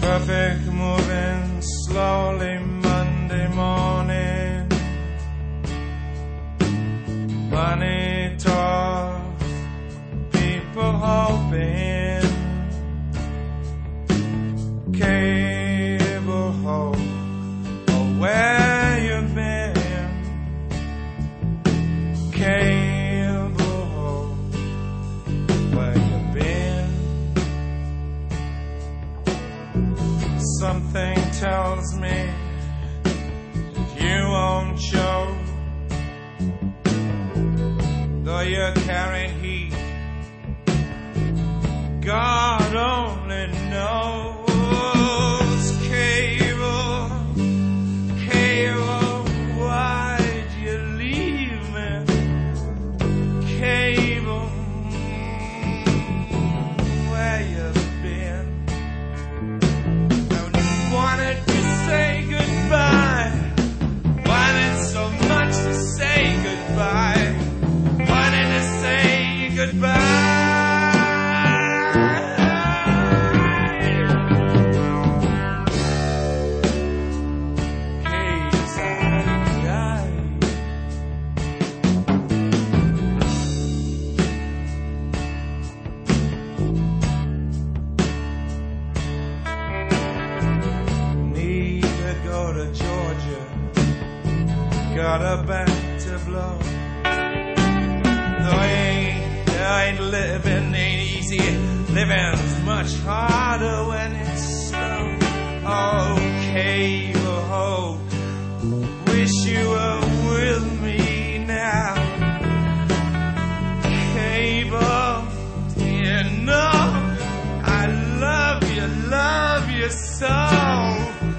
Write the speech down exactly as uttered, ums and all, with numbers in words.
Traffic moving slowly Monday morning. Money talk, people hoping. Cable hope, oh where you been? Cable hope, where you been? Something tells me that you won't show, though you carry heat. God only knows. Cable, cable, why'd you leave me? Cable, where you been? Wanted to say goodbye, wanted so much to say goodbye, wanted to say goodbye. Case I died. Need to go to Georgia, got a back to blow. Though I ain't, I ain't living, ain't easy. Living's much harder when it's slow. Oh, cable hope, wish you were with me now. Cable, you know I love you, love you so.